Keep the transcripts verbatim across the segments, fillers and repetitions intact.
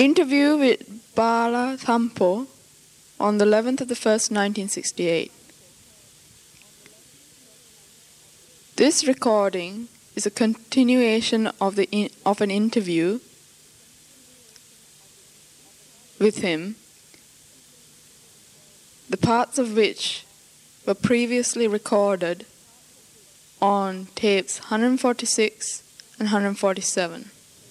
Interview with Bala Thampo on the eleventh of the first, nineteen sixty-eight. This recording is a continuation of the in, of an interview with him, the parts of which were previously recorded on tapes one forty-six and one forty-seven.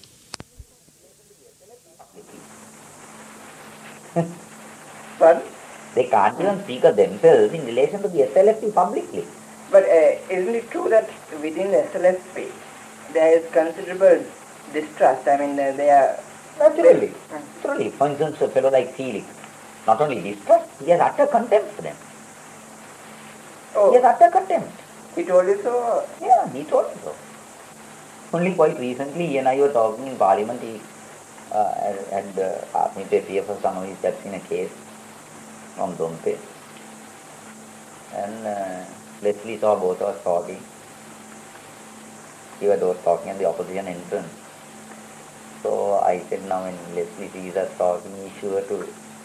But they can't even speak of themselves in relation to the S L F P publicly. But uh, isn't it true that within the S L F P there is considerable distrust? I mean, uh, they are... Naturally. They, uh, Naturally. For instance, a fellow like Felix, not only distrust, he has utter contempt for them. oh, He has utter contempt. he told you so? Yeah, he told me so. Only quite recently, he and I were talking in Parliament. He uh, had uh, asked me to appear for some of his steps in a case on Dompe. And uh, Leslie saw both of us talking. We were both talking at the opposition entrance. So I said, now when Leslie sees us talking, he's sure to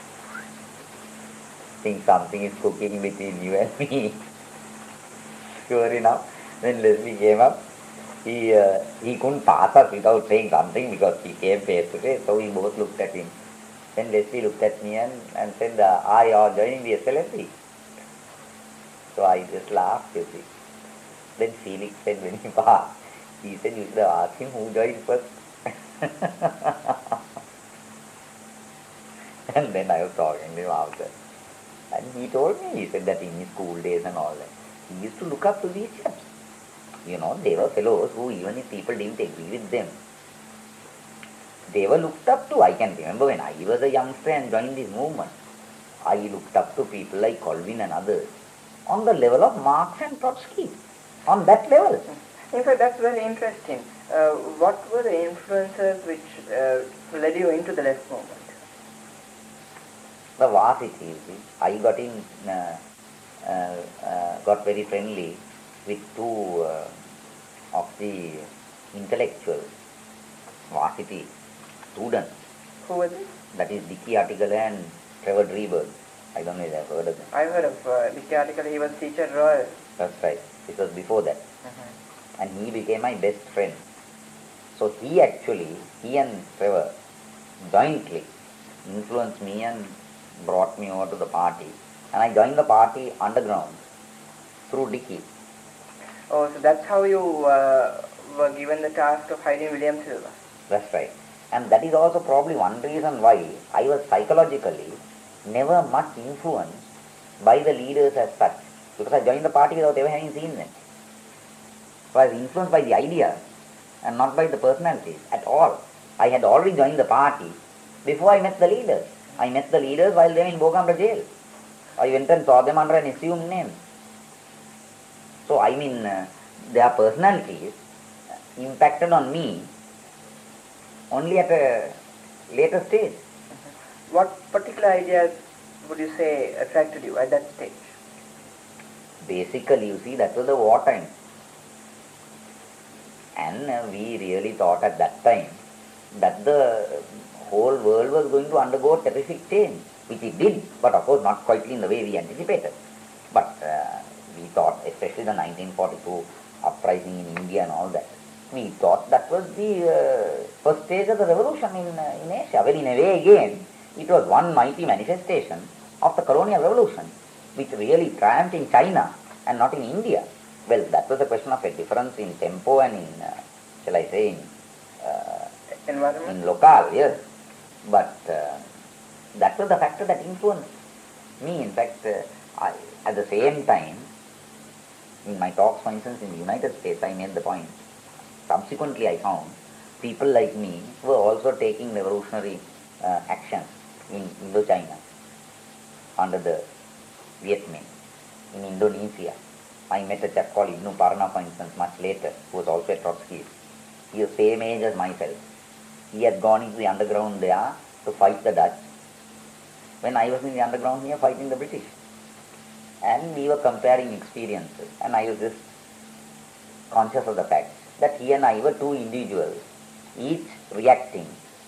think something is cooking between you and me. Sure enough, when Leslie came up, he uh, he couldn't pass us without saying something because he came face to face, so we both looked at him. Then Leslie looked at me and, and said, uh, are you all joining the S L F P? So I just laughed, you see. Then Felix said when he passed, he said, you should have asked him who joined first. And then I was talking to him after. And he told me, he said that in his school days and all that, he used to look up to these chaps. You know, they were fellows who, even if people didn't agree with them, they were looked up to. I can remember when I was a youngster and joined this movement, I looked up to people like Colvin and others on the level of Marx and Trotsky, on that level. In fact, that's very interesting. Uh, what were the influences which uh, led you into the left movement? The varsity, you see. I got in, uh, uh, uh, got very friendly with two uh, of the intellectual varsity students. Who was it? That is Dicky Article and Trevor Dreberg. I don't know if I've heard of them. I've heard of uh, Dicky Article. He was teacher at Royal. That's right. It was before that. Uh-huh. And he became my best friend. So he actually, he and Trevor jointly influenced me and brought me over to the party. And I joined the party underground through Dicky. Oh, so that's how you uh, were given the task of hiding William Silva. That's right. And that is also probably one reason why I was psychologically never much influenced by the leaders as such. Because I joined the party without ever having seen them. So I was influenced by the ideas and not by the personalities at all. I had already joined the party before I met the leaders. I met the leaders while they were in Bogambra jail. I went and saw them under an assumed name. So I mean, uh, their personalities impacted on me only at a later stage. What particular ideas would you say attracted you at that stage? Basically, you see, that was the wartime. And uh, we really thought at that time that the whole world was going to undergo terrific change, which it did, but of course not quite in the way we anticipated. But uh, we thought, especially the nineteen forty-two uprising in India and all that, we thought that was the uh, first stage of the revolution in, uh, in Asia. Well, in a way again, it was one mighty manifestation of the colonial revolution, which really triumphed in China and not in India. Well, that was a question of a difference in tempo and in, uh, shall I say, in, uh, Environment? in locale, yes. But uh, that was the factor that influenced me. In fact, uh, I, at the same time, in my talks, for instance, in the United States, I made the point. Subsequently, I found people like me were also taking revolutionary uh, action in Indochina under the Viet Minh. In Indonesia, I met a chap called Ibnu Parna, for instance, much later, who was also a Trotskyist. He was same age as myself. He had gone into the underground there to fight the Dutch, when I was in the underground here fighting the British. And we were comparing experiences, and I was just conscious of the fact that he and I were two individuals, each reacting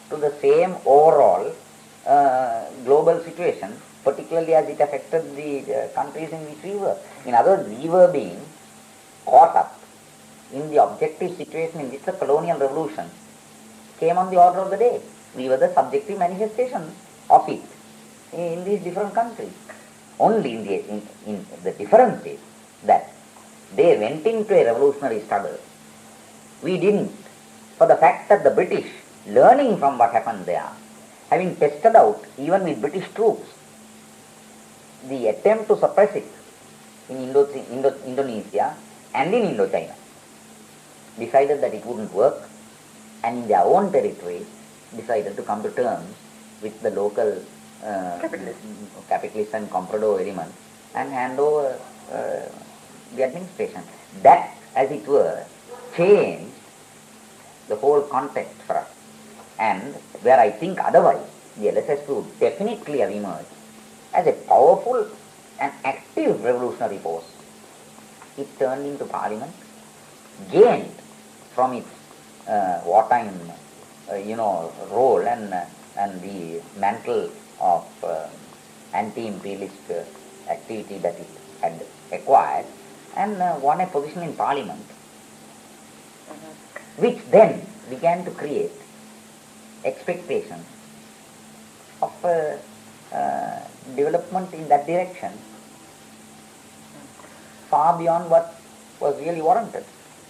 to the same overall uh, global situation, particularly as it affected the uh, countries in which we were. In other words, we were being caught up in the objective situation in which the colonial revolution came on the order of the day. We were the subjective manifestation of it in these different countries. Only in the, in, in the difference is that they went into a revolutionary struggle. We didn't. For the fact that the British, learning from what happened there, having tested out even with British troops, the attempt to suppress it in Indo, Indo, Indonesia and in Indochina, decided that it wouldn't work, and in their own territory decided to come to terms with the local uh, Capitalist. capitalist and comprador elements and hand over uh, the administration. That, as it were, changed the whole context for us. And where I think otherwise, the L S S would definitely have emerged as a powerful and active revolutionary force. It turned into parliament, gained from its uh, wartime, uh, you know, role and uh, and the mantle of uh, anti-imperialist uh, activity that it had acquired, and uh, won a position in parliament, which then began to create expectations of uh, uh, development in that direction far beyond what was really warranted.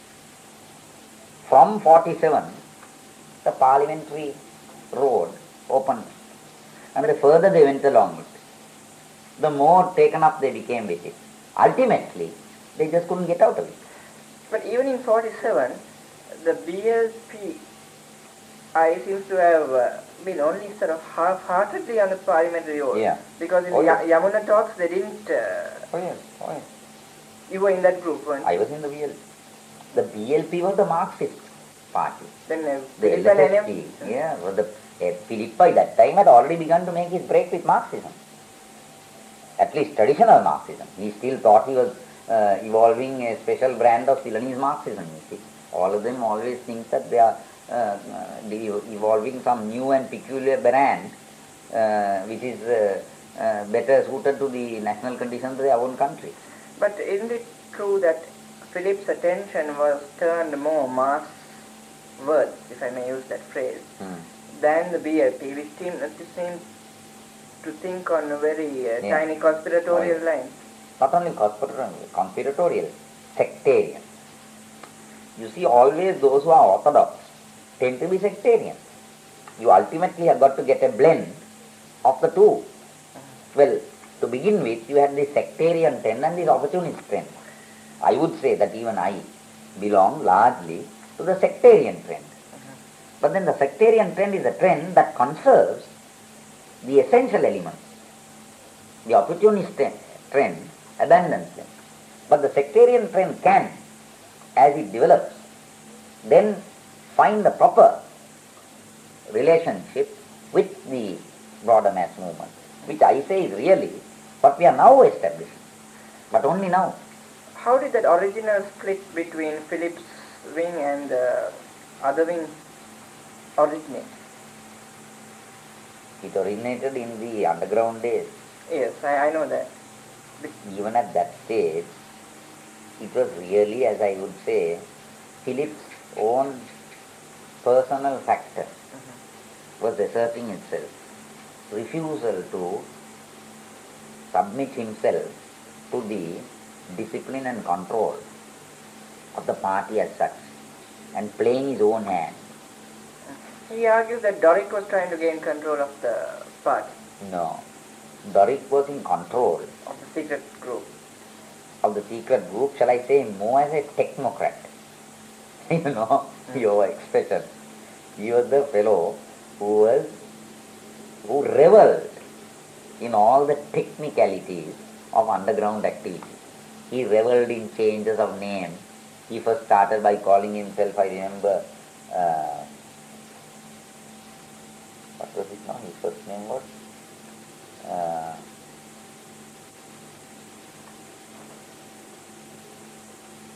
From forty-seven, the parliamentary road opened, and the further they went along it, the more taken up they became with it. Ultimately, they just couldn't get out of it. But even in forty-seven, the B L P I seems to have uh, been only sort of half-heartedly on the parliamentary road. Yeah. Because in Oh, the yes. Ya- Yamuna talks, they didn't. Uh, Oh yes, oh yes. you were in that group, weren't you? I was in the B L P. The B L P was the Marxist party. Then uh, The Philip and L S N P, M. yeah, well, the uh, Philip by that time had already begun to make his break with Marxism. At least traditional Marxism. He still thought he was uh, evolving a special brand of Ceylonese Marxism, you see. All of them always think that they are uh, uh, de- evolving some new and peculiar brand uh, which is uh, uh, better suited to the national conditions of their own country. But isn't it true that Philip's attention was turned more Marxwards, if I may use that phrase, Hmm. than the B L P, which seemed, which seemed to think on a very uh, Yeah. tiny conspiratorial line? Not only conspiratorial, conspiratorial, sectarian. You see, always those who are orthodox tend to be sectarian. You ultimately have got to get a blend of the two. Well, to begin with, you had this sectarian trend and this opportunist trend. I would say that even I belong largely to the sectarian trend. But then the sectarian trend is a trend that conserves the essential elements. The opportunist trend abandons them. But the sectarian trend can, as it develops, then find the proper relationship with the broader mass movement, which I say is really what we are now establishing, but only now. How did that original split between Philip's wing and the other wing originate? It originated in the underground days. Yes, I, I know that. Even at that stage, it was really, as I would say, Philip's own personal factor was asserting itself. Refusal to submit himself to the discipline and control of the party as such, and playing his own hand. He argues that Doric was trying to gain control of the party, No. Doric was in control of the secret group. of the secret group, shall I say, more as a technocrat. You know, your expression. He was the fellow who was, who reveled in all the technicalities of underground activity. He reveled in changes of name. He first started by calling himself, I remember, uh, what was his name? His first name was uh,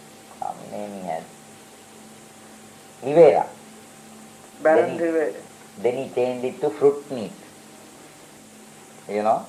some name he had. Rivera. Baron Then he- Rivera. Then he changed it to fruit meat. You know?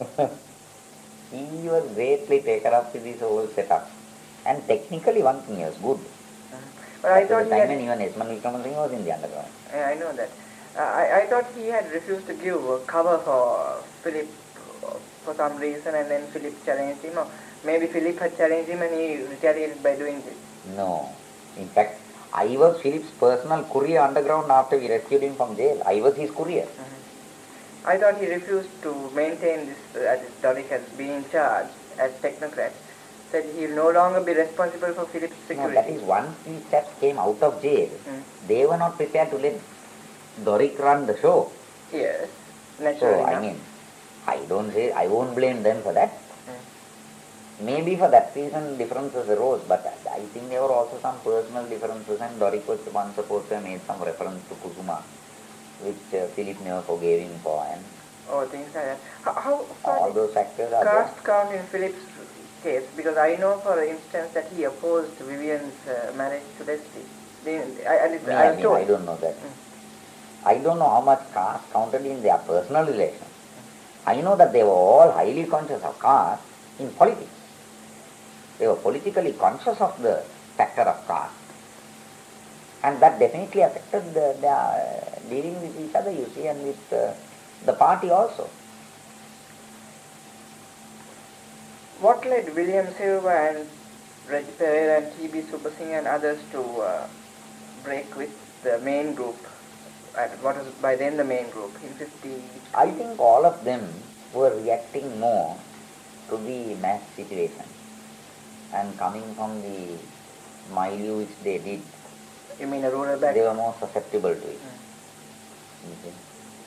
He was greatly taken up with this whole setup. And technically one thing was good. Mm-hmm. But I thought the he time had, when even Esmond Wickramasinghe was in the underground. yeah, I know that. Uh, I, I thought he had refused to give a cover for Philip uh, for some reason, and then Philip challenged him, or maybe Philip had challenged him and he retaliated by doing this. No. In fact, I was Philip's personal courier underground after we rescued him from jail. I was his courier. Mm-hmm. I thought he refused to maintain this, uh, as Doric has been in charge as technocrat. Said he will no longer be responsible for Philip's security. No, that is once these chaps came out of jail, mm. they were not prepared to let Doric run the show. Yes, naturally. So, I enough. mean, I don't say, I won't blame them for that. Mm. Maybe for that reason differences arose, but I think there were also some personal differences, and Doric was once supposed to have made some reference to Kusuma, which uh, Philip never forgave him for, and oh, things like that. How, how far all did those factors are caste there. count in Philip's case? Because I know, for instance, that he opposed Vivian's uh, marriage to Leslie. The- I, I, Me, I, I, was mean, told. I don't know that. Mm. I don't know how much caste counted in their personal relations. I know that they were all highly conscious of caste in politics. They were politically conscious of the factor of caste. And that definitely affected the, their uh, dealing with each other, you see, and with uh, the party also. What led William Silva and Reggie Pereira and T B Supersingh and others to uh, break with the main group? And what was by then the main group in fifty? I think all of them were reacting more to the mass situation and coming from the milieu which they did, You mean a rural they background? were more susceptible to it. Mm. Okay.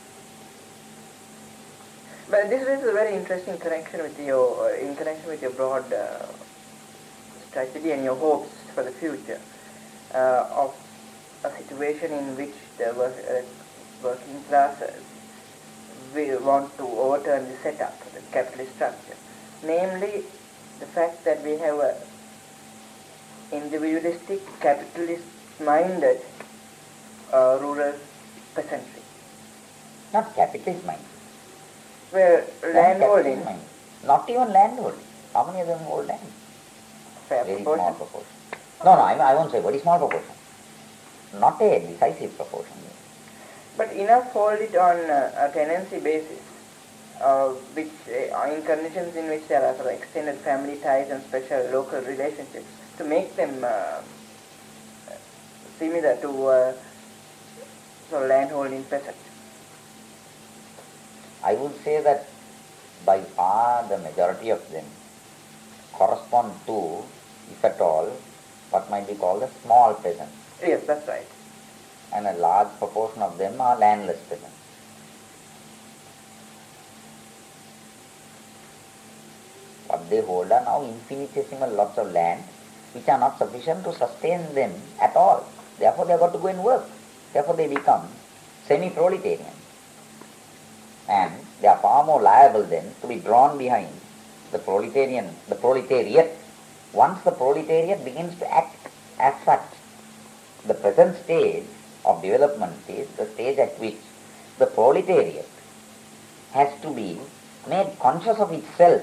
But this is a very interesting connection with your, uh, in connection with your broad uh, strategy and your hopes for the future uh, of a situation in which the work, uh, working classes will want to overturn the setup, the capitalist structure. Namely, the fact that we have a individualistic, capitalist-minded uh, rural peasantry, Not capitalist mind. where Not landholding, capitalist mind. Not even landholding. How many of them hold land? fair Very proportion. small proportion. No, no, I, I won't say very small proportion. Not a decisive proportion. But enough hold it on uh, a tenancy basis, uh, which uh, in conditions in which there are sort of extended family ties and special local relationships, to make them uh, similar to uh, sort of landholding peasant. I would say that by far the majority of them correspond to, if at all, what might be called a small peasant. Yes, that's right. And a large proportion of them are landless peasants. What they hold are now infinitesimal lots of land which are not sufficient to sustain them at all. Therefore they have got to go and work. Therefore they become semi-proletarian. And they are far more liable then to be drawn behind the proletarian, the proletariat. Once the proletariat begins to act as such, the present stage of development is the stage at which the proletariat has to be made conscious of itself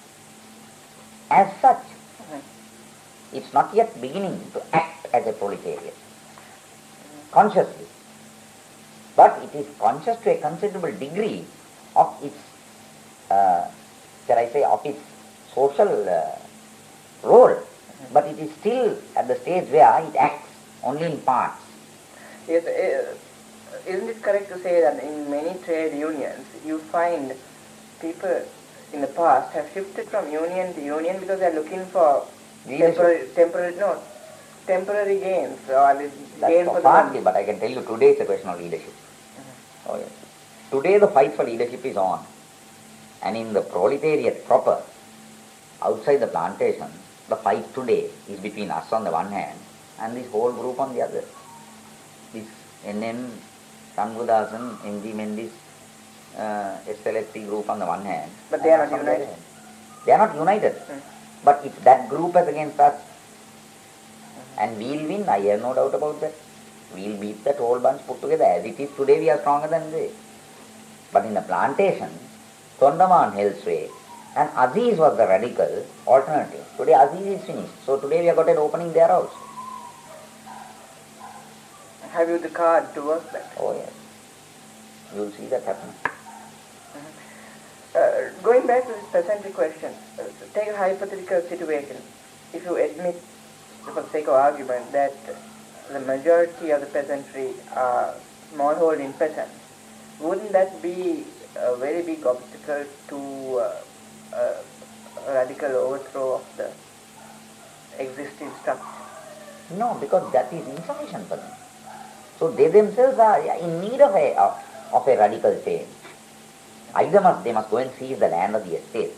as such. It's not yet beginning to act as a proletariat consciously, but it is conscious to a considerable degree of its, uh, shall I say, of its social uh, role, but it is still at the stage where it acts only in parts. Yes, uh, isn't it correct to say that in many trade unions you find people in the past have shifted from union to union because they are looking for temporary, temporary, no, temporary gains or the That's gain for partly, the but I can tell you today it's a question of leadership. Mm-hmm. Oh yes. Today the fight for leadership is on, and in the proletariat proper, outside the plantation, the fight today is between us on the one hand and this whole group on the other. This N M, Shanmugadasan, N G Mendis, uh, S L S T group on the one hand. But they are and not us on the other united. hand. They are not united. Mm. But if that group is against us, and we'll win, I have no doubt about that. We'll beat that whole bunch put together. As it is today, we are stronger than they. But in the plantation, Tondaman held sway, and Aziz was the radical alternative. Today Aziz is finished. So today we have got an opening there also. Have you the card to work that? Oh yes. You will see that happening. Uh, going back to this peasantry question, uh, take a hypothetical situation. If you admit, for the sake of argument, that the majority of the peasantry are smallholding peasants, wouldn't that be a very big obstacle to uh, uh, a radical overthrow of the existing structure? No, because that is insufficient for them. So they themselves are in need of a of, of a radical change. Either must they must go and seize the land of the estate,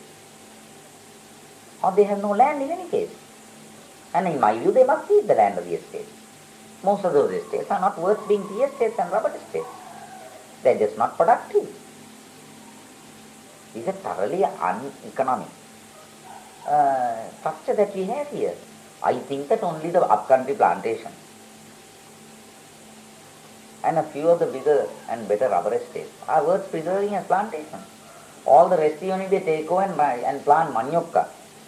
or they have no land in any case. And in my view, they must seize the land of the estate. Most of those estates are not worth being tea estates and rubber estates. They are just not productive. It's a thoroughly uneconomic uh, structure that we have here. I think that only the upcountry plantation and a few of the bigger and better rubber estates are worth preserving as plantations. All the rest, even if they take over and, and plant manioka,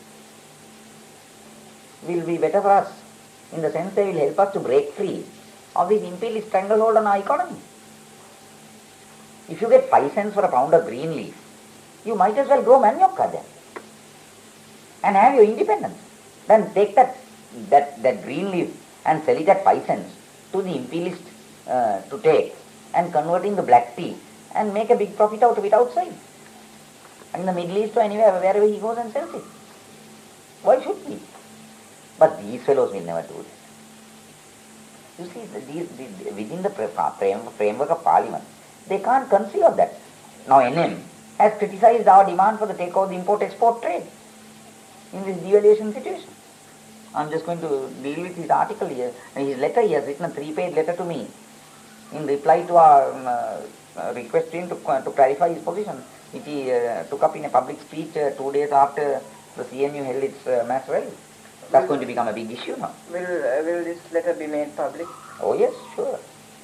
will be better for us, in the sense they will help us to break free of this imperialist stranglehold on our economy. If you get five cents for a pound of green leaf, you might as well grow manioka there and have your independence. Then take that, that, that green leaf and sell it at five cents to the imperialist uh, to take and convert into black tea and make a big profit out of it outside. And in the Middle East or anywhere, wherever he goes and sells it. Why should we? But these fellows will never do this. You see, these, these, within the framework of Parliament, they can't conceive of that. Now N M has criticized our demand for the takeover of the import-export trade in this devaluation situation. I'm just going to deal with his article here. His letter, he has written a three-page letter to me in reply to our um, uh, request to him to, uh, to clarify his position, which he uh, took up in a public speech uh, two days after the C M U held its uh, mass rally. That's will, going to become a big issue now. Will, uh, will this letter be made public? Oh yes, sure.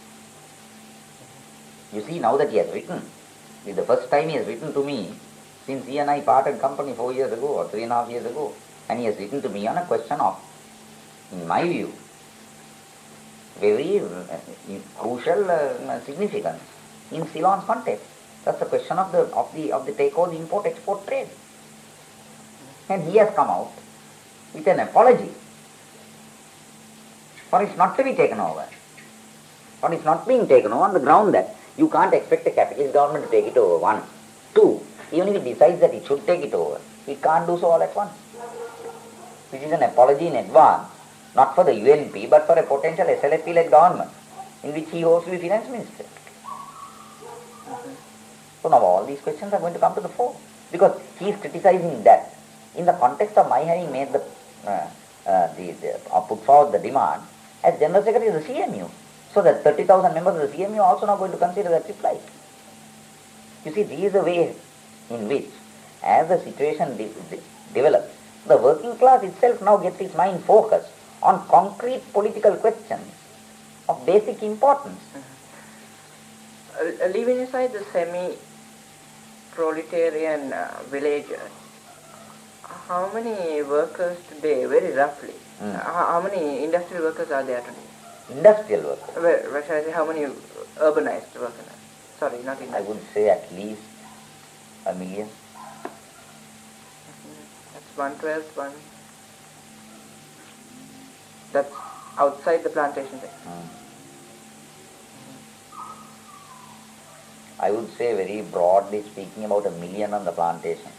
You see, now that he has written, this is the first time he has written to me since he and I parted company four years ago or three and a half years ago. And he has written to me on a question of, in my view, very uh, crucial uh, significance in Ceylon's context. That's the question of the of the of the takeover, the import-export trade. And he has come out with an apology for it not to be taken over. For it's not being taken over on the ground that you can't expect a capitalist government to take it over, one. Two, even if it decides that it should take it over, it can't do so all at once. Which is an apology in advance, not for the U N P, but for a potential S L F P-led government, in which he hopes to be finance minister. Mm-hmm. So now all these questions are going to come to the fore, because he is criticizing that in the context of my having made the, uh, uh, the, the or put forward the demand as General Secretary of the C M U, so that thirty thousand members of the C M U are also now going to consider that reply. You see, this is the way in which, as the situation de- de- develops, the working class itself now gets its mind focused on concrete political questions of basic importance. Mm-hmm. Uh, leaving aside the semi-proletarian uh, villagers, how many workers today, very roughly, mm. uh, how many industrial workers are there today? Industrial workers? Well, what shall I say, how many urbanized workers? Sorry, not industrial. I would say at least a million. One twelfth, one. That's outside the plantation sector. Hmm. I would say, very broadly speaking, about a million on the plantation.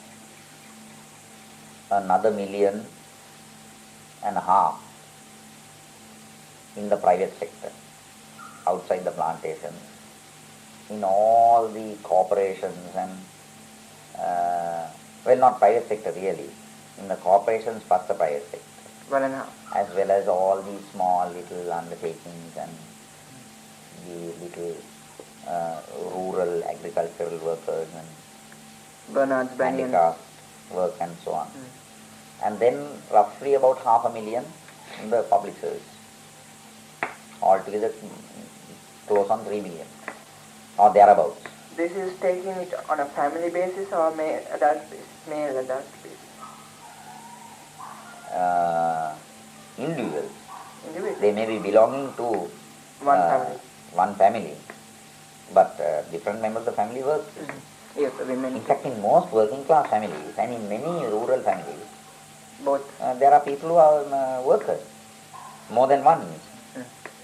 Another million and a half in the private sector, outside the plantation, in all the corporations and uh, well, not private sector really, in the corporations plus the private sector. One and a half. As well as all these small little undertakings and the little uh, rural agricultural workers and Bernard's Banians handicraft work and so on. Mm. And then roughly about half a million in the public service. altogether close on three million or thereabouts. This is taking it on a family basis or male adult basis? Male adult basis. Uh, individuals. Individual. They may be belonging to One uh, family. one family, but uh, different members of the family work. Mm-hmm. Yes, women. In fact, in most working class families and in many rural families, Both. uh, there are people who are uh, workers, more than one. Mm.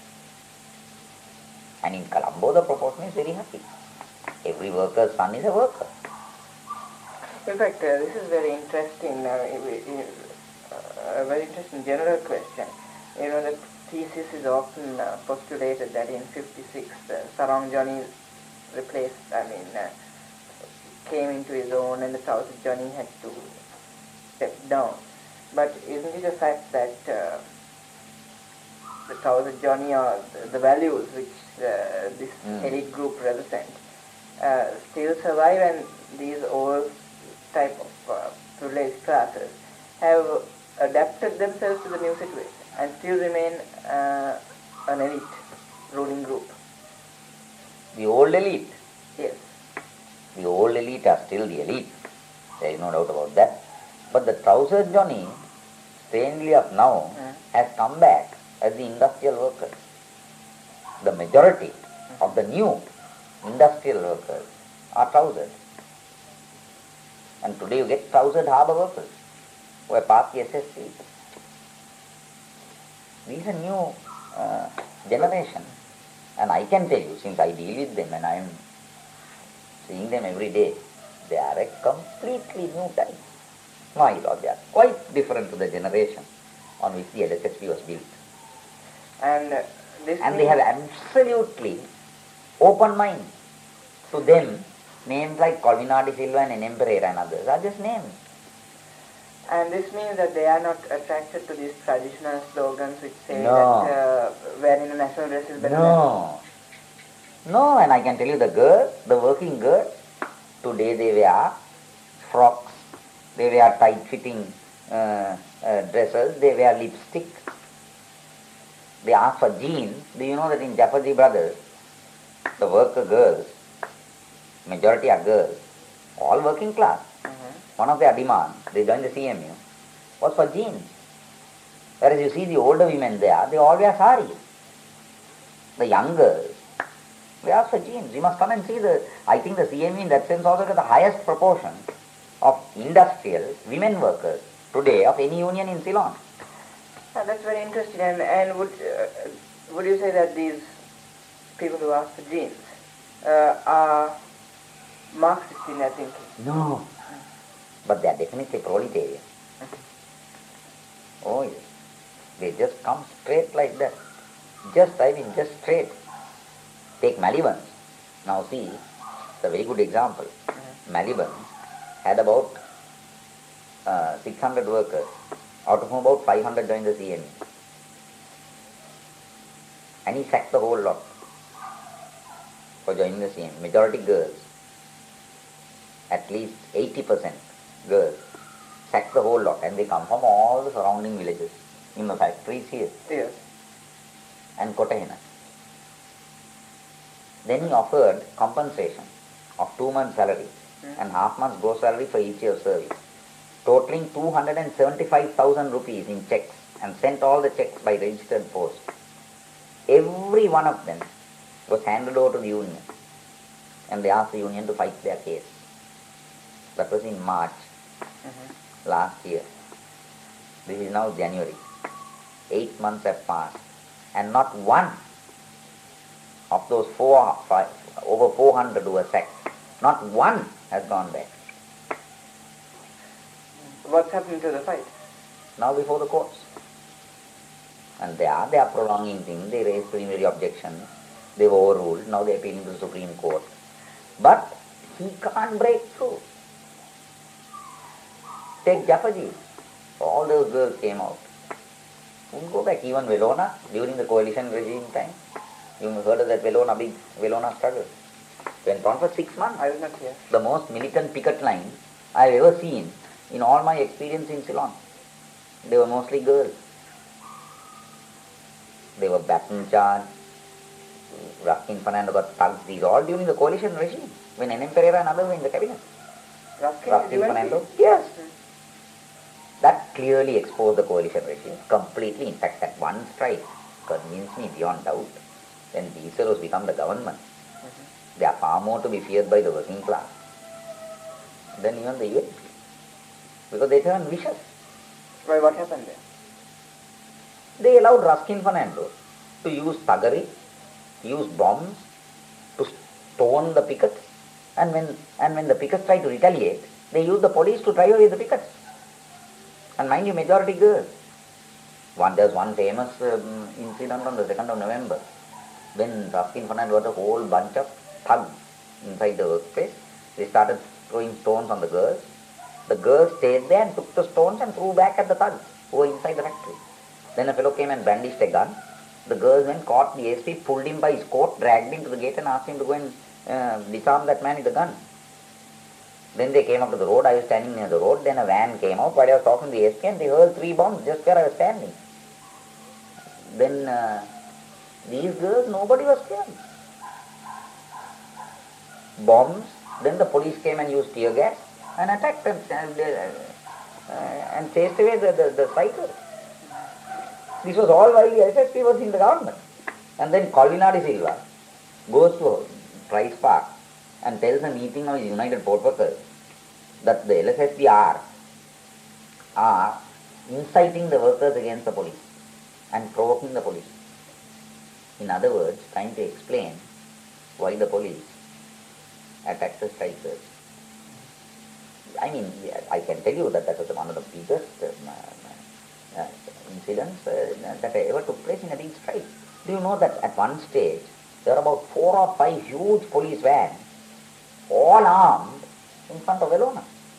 And in Colombo, the proportion is very happy. Every worker's son is a worker. In fact, uh, this is very interesting, uh, uh, a very interesting general question. You know, the thesis is often uh, postulated that in fifty-six, uh, Sarong Johnny replaced, I mean, uh, came into his own and the Trouser Johnny had to step down. But isn't it a fact that uh, the Trouser Johnny or the, the values which uh, this mm. elite group represent uh, still survive, and these old type of uh, privileged classes have adapted themselves to the new situation and still remain uh, an elite ruling group? The old elite. Yes. The old elite are still the elite. There is no doubt about that. But the Trouser Johnny, strangely enough now, Mm. has come back as the industrial workers. The majority mm. of the new industrial workers are trousered. And today you get trousered harbour workers who have passed the S S C. These are new uh, generation. And I can tell you, since I deal with them and I am seeing them every day, they are a completely new type. My Lord, they are quite different to the generation on which the L S S P was built. And uh, this And they have absolutely open mind. To them, names like Colvin de Silva and N M Pereira and others are just names. And this means that they are not attracted to these traditional slogans which say No. that uh, wearing a national dress is better No. No, and I can tell you the girls, the working girls, today they wear frocks, they wear tight-fitting uh, uh, dresses, they wear lipstick, they ask for jeans. Do you know that in Jaffarji Brothers, the worker girls, majority are girls, all working class. Mm-hmm. One of their demands, they joined the C M U, was for jeans. Whereas you see the older women there, they all wear saris. The young girls, they ask for jeans. You must come and see the, I think the C M U in that sense also has the highest proportion of industrial women workers today of any union in Ceylon. Ah, that's very interesting. And, and would, uh, would you say that these people who ask for jeans uh, are Marxist in their thinking? No. But they are definitely proletarian. Oh yes. They just come straight like that. Just, I mean, just straight. Take Malibans. Now see, it's a very good example. Mm-hmm. Malibans had about uh, six hundred workers, out of whom about five hundred joined the C M E. And he sacked the whole lot for joining the C M E. Majority girls, at least eighty percent girls, sacked the whole lot, and they come from all the surrounding villages, in the factories here, Yes. and Kotahena. Then he offered compensation of two months' salary Mm. and half month's gross salary for each year's service, totaling two hundred seventy-five thousand rupees in checks, and sent all the checks by registered post. Every one of them was handed over to the union, and they asked the union to fight their case. That was in March Mm-hmm. last year. This is now January. Eight months have passed, and not one of those four, five, over four hundred who were sacked, not one has gone back. What's happening to the fight? Now before the courts. And they are, they are prolonging things. They raised preliminary objections. They were overruled. Now they are appealing to the Supreme Court. But he can't break through. Take Jaffarji. All those girls came out. Won't go back. Even Velona, during the coalition regime time, you heard of that Velona, big Velona struggle. Went on for six months. I was not here. The most militant picket line I've ever seen in all my experience in Ceylon. They were mostly girls. They were baton charged. Ruskin Fernando got thugged. These all during the coalition regime, when N M Pereira and others were in the cabinet. Ruskin, Ruskin Fernando? Yes. Mm. That clearly exposed the coalition regime completely. In fact, that one strike convinced me beyond doubt. When these fellows become the government, mm-hmm. they are far more to be feared by the working class than even the U N P. Because they turn vicious. Why, what happened there? They allowed Ruskin Fernando to use thuggery, use bombs, to stone the pickets, and when and when the pickets tried to retaliate, they used the police to drive away the pickets. And mind you, majority girls. One, there's one famous um, incident on the second of November, when Ruskin Fernando got a whole bunch of thugs inside the workplace. They started throwing stones on the girls. The girls stayed there and took the stones and threw back at the thugs who were inside the factory. Then a fellow came and brandished a gun. The girls went, caught the S P, pulled him by his coat, dragged him to the gate and asked him to go and uh, disarm that man with the gun. Then they came up to the road. I was standing near the road. Then a van came out while I was talking to the S P and they hurled three bombs just where I was standing. Then uh, these girls, nobody was scared. Bombs. Then the police came and used tear gas and attacked them and, uh, and chased away the, the, the cycle. This was all while the S S P was in the government. And then Colvina de Silva goes to Price Park and tells a meeting of his United Port Workers that the L S S P are, are inciting the workers against the police and provoking the police. In other words, trying to explain why the police attacked the strikers. I mean, I can tell you that that was one of the biggest um, uh, uh, incidents uh, that ever took place in a big strike. Do you know that at one stage, there were about four or five huge police vans, all armed, in front of Elona.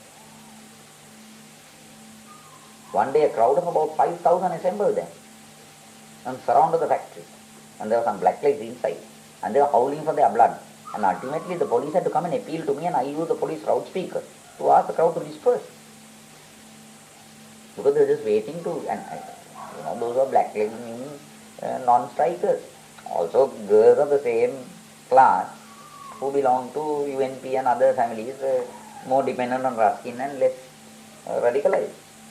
One day a crowd of about five thousand assembled there and surrounded the factory. And there were some blacklegs inside. And they were howling for their blood. And ultimately the police had to come and appeal to me, and I used the police loudspeaker to ask the crowd to disperse. Because they were just waiting to, and you know, those were blacklegs meaning uh, non-strikers. Also girls of the same class who belong to U N P and other families, uh, more dependent on Ruskin and less uh, radicalized.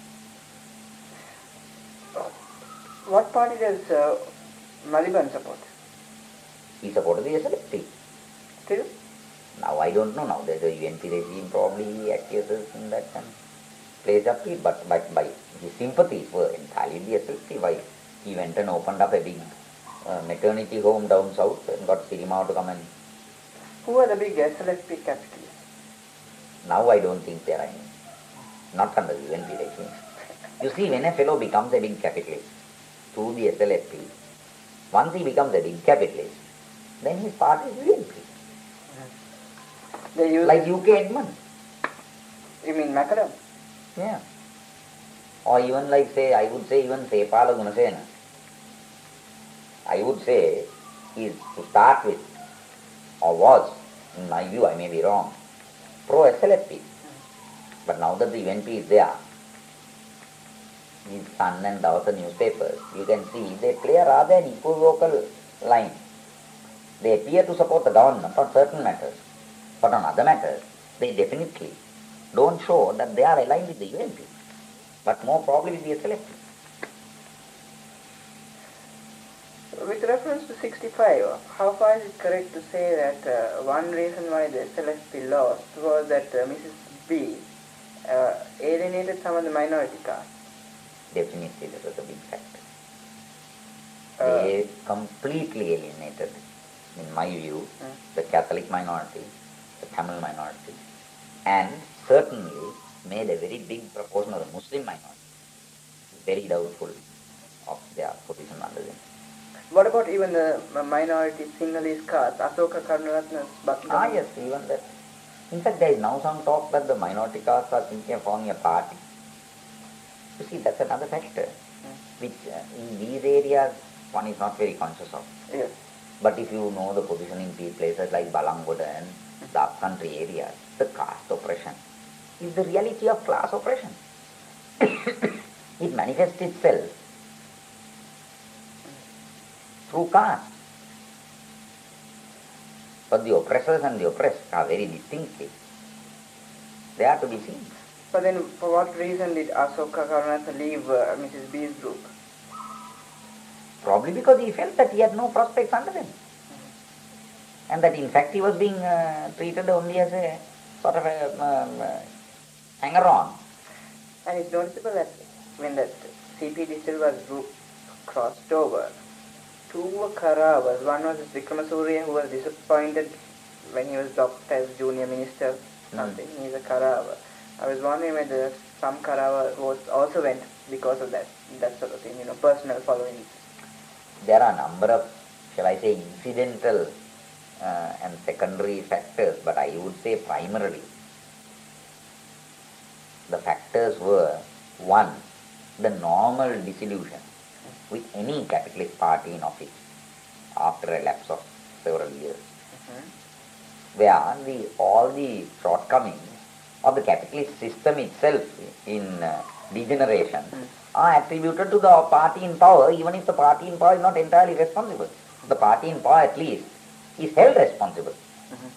What party does uh, Maliban support? He supported the S L F P. Still? Now I don't know. Now there's a U N P regime probably acquiesces in that and plays up to it, but, but by his sympathies were entirely the S L F P. Why he went and opened up a big uh, maternity home down south and got Sirima to come and... Who are the big S L F P capitalists? Now I don't think there are any. Not under the U N P regime. You see, when a fellow becomes a big capitalist through the S L F P, once he becomes a big capitalist, then his party is U N P. They use like U K Edmund. You mean Macadam? Yeah. Or even like, say, I would say even Sepala Gunasena. I would say is to start with, or was, in my view, I may be wrong, pro-S L F P. But now that the U N P is there, with Sun and Dawson newspapers, you can see they play a rather equivocal line. They appear to support the government on certain matters, but on other matters, they definitely don't show that they are aligned with the U N P, but more probably with the S L F P. With reference to sixty-five, how far is it correct to say that uh, one reason why the S L F P lost was that uh, Missus B uh, alienated some of the minority caste? Definitely, that was a big factor. Uh, they completely alienated, in my view, uh, the Catholic minority, the Tamil minority, and certainly made a very big proportion of the Muslim minority very doubtful of their position under them. What about even the minority Sinhalese caste, Asoka Karunaratne's Bhakti? Ah yes, even that. In fact, there is now some talk that the minority castes are thinking of forming a party. You see, that's another factor, Hmm. which uh, in these areas one is not very conscious of. Yes. But if you know the position in places like Balanggoda and the upcountry areas, the caste oppression is the reality of class oppression. It manifests itself through caste. But the oppressors and the oppressed are very distinctly. They are to be seen. But then, for what reason did Asoka Karunatha leave uh, Missus B's group? Probably because he felt that he had no prospects under them. Mm-hmm. And that in fact he was being uh, treated only as a sort of a um, uh, hanger-on. And it's noticeable that when that C P Distilwa's group crossed over, two were Kauravas. One was Vikramasuriya, who was disappointed when he was dropped as junior minister, mm-hmm. something. He's a Kaurava. I was wondering whether some Kaurava votes also went because of that, that sort of thing, you know, personal following. There are a number of, shall I say, incidental uh, and secondary factors, but I would say primarily the factors were, one, the normal dissolution with any capitalist party in office after a lapse of several years, mm-hmm. where the, all the shortcomings of the capitalist system itself in uh, degeneration mm. are attributed to the party in power, even if the party in power is not entirely responsible. The party in power at least is held responsible. Mm-hmm.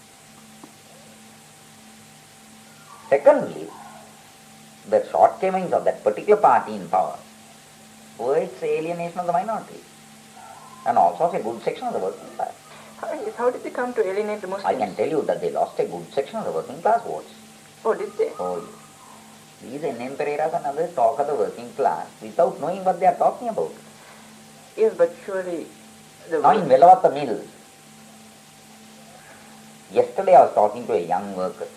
Secondly, the shortcomings of that particular party in power were its alienation of the minority and also of a good section of the working class. How, how did they come to alienate the Muslims? I can tell you that they lost a good section of the working class votes. Oh, did they? Oh, these N N Pereiras and others talk of the working class without knowing what they are talking about. Yes, but surely... The now in Velavatta Mills, yesterday I was talking to a young worker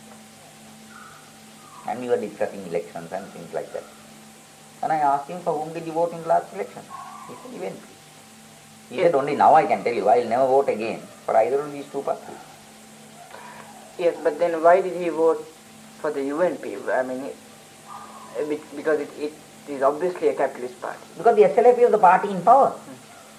and we were discussing elections and things like that. And I asked him, for whom did you vote in the last election? He said, U N P. He yes. said, only now I can tell you, I will never vote again for either of these two parties. Yes, but then why did he vote for the U N P? I mean, it, because it, it is obviously a capitalist party. Because the S L F P was the party in power. Hmm.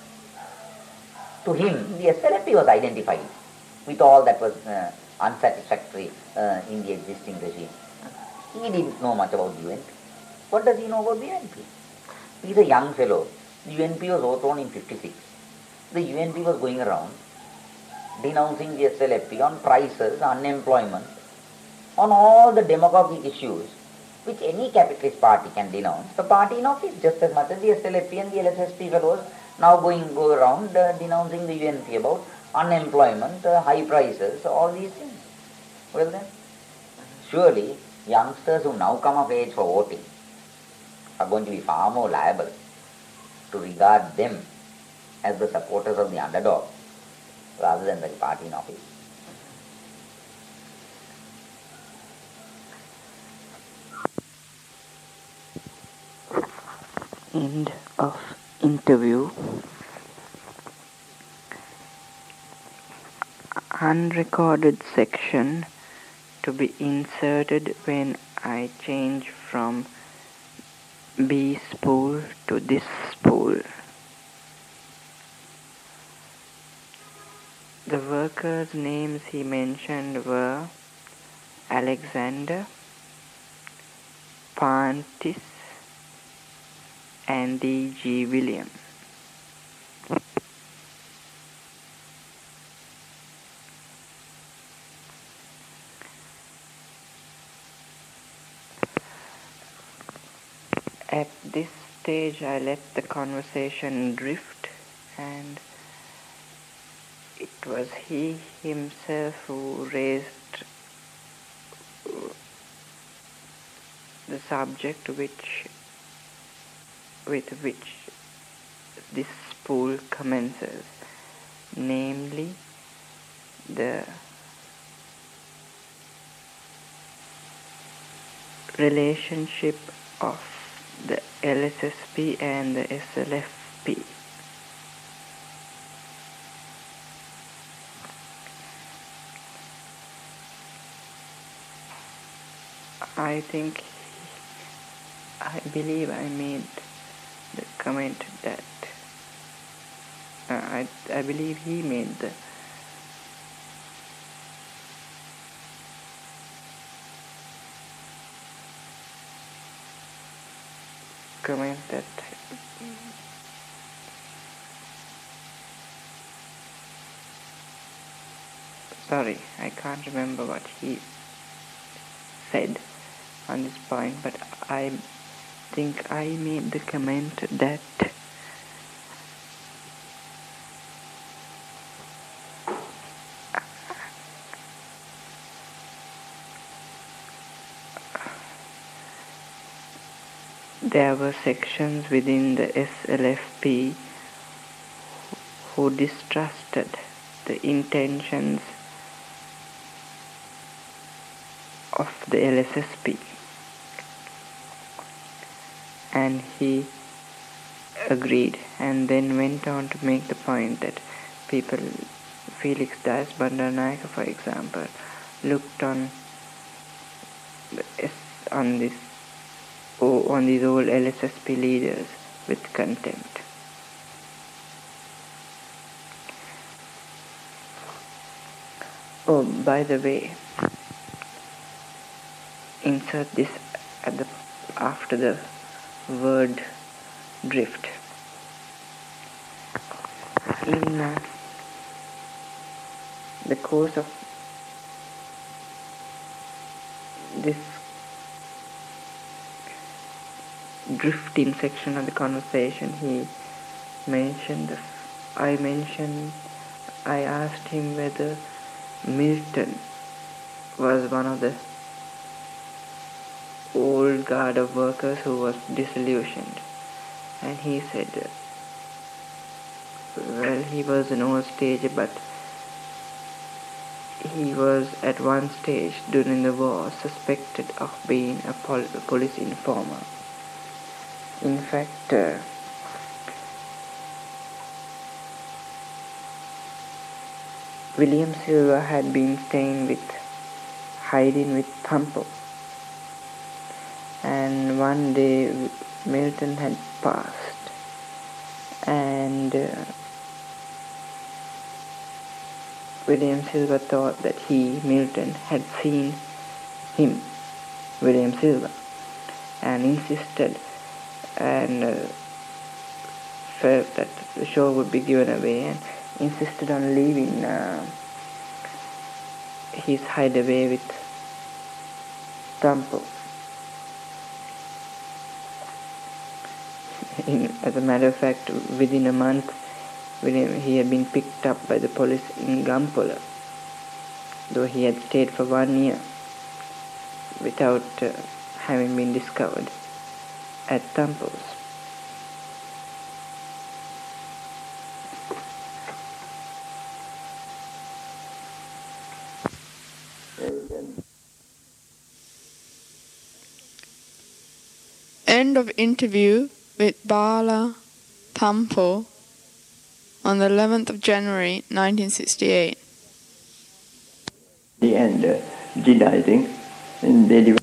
To him, the S L F P was identified with all that was uh, unsatisfactory uh, in the existing regime. He didn't know much about the U N P. What does he know about the U N P? He's a young fellow. The U N P was overthrown in fifty-six. The U N P was going around denouncing the S L F P on prices, unemployment, on all the demagogic issues which any capitalist party can denounce. The party in office just as much as the S L F P and the L S S P fellows now going go around uh, denouncing the U N P about unemployment, uh, high prices, all these things. Well then, surely youngsters who now come of age for voting are going to be far more liable to regard them as the supporters of the underdog rather than the party in office. End of interview. Unrecorded section to be inserted when I change from B spool to this spool. The workers' names he mentioned were Alexander, Pantis, and D G Williams. At this stage, I let the conversation drift, and it was he himself who raised the subject which with which this spool commences, namely the relationship of the L S S P and the S L F P. I think, I believe I made the comment that, uh, I, I believe he made the comment that sorry, I can't remember what he said on this point, but I think I made the comment that there were sections within the S L F P who distrusted the intentions of the L S S P, and he agreed, and then went on to make the point that people, Felix Dias Bandaranaike for example, looked on on this on these old L S S P leaders with contempt. Oh, by the way, insert this at the after the word drift. In uh, the course of this drifting section of the conversation, he mentioned the, I mentioned I asked him whether Milton was one of the old guard of workers who was disillusioned, and he said, well, he was an old stager, but he was at one stage during the war suspected of being a pol- police informer. In fact, uh, William Silva had been staying with, hiding with Tampo, and one day Milton had passed, and uh, William Silva thought that he, Milton, had seen him, William Silva, and insisted and uh, felt that the show would be given away, and insisted on leaving uh, his hideaway with Tampo. In, as a matter of fact, within a month, William, he had been picked up by the police in Gampola, though he had stayed for one year without uh, having been discovered at Tampo's. End of interview with Bala Tampo on the eleventh of January nineteen sixty-eight. The end, uh, did I think, and they